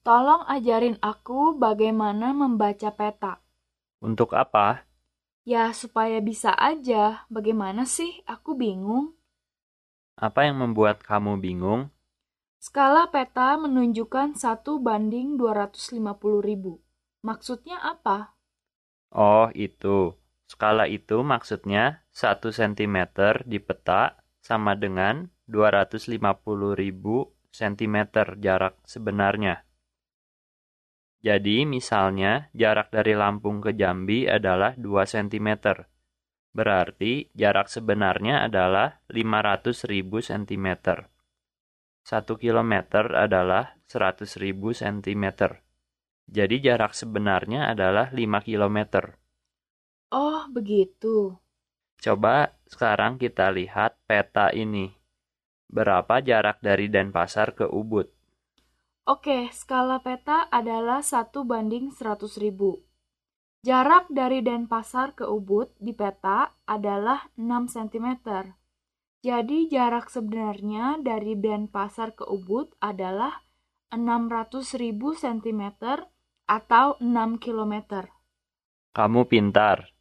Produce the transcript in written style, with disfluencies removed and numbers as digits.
Tolong ajarin aku bagaimana membaca peta. Untuk apa? Ya, supaya bisa aja. Bagaimana sih? Aku bingung. Apa yang membuat kamu bingung? Skala peta menunjukkan 1:250.000. Maksudnya apa? Oh, itu. Skala itu maksudnya 1 cm di peta sama dengan 250.000 cm jarak sebenarnya. Jadi, misalnya, jarak dari Lampung ke Jambi adalah 2 cm. Berarti, jarak sebenarnya adalah 500.000 cm. 1 kilometer adalah 100.000 cm. Jadi, jarak sebenarnya adalah 5 kilometer. Oh, begitu. Coba sekarang kita lihat peta ini. Berapa jarak dari Denpasar ke Ubud? Oke, skala peta adalah 1:100.000. Jarak dari Denpasar ke Ubud di peta adalah 6 cm. Jadi jarak sebenarnya dari Denpasar ke Ubud adalah 600.000 cm atau 6 kilometer. Kamu pintar.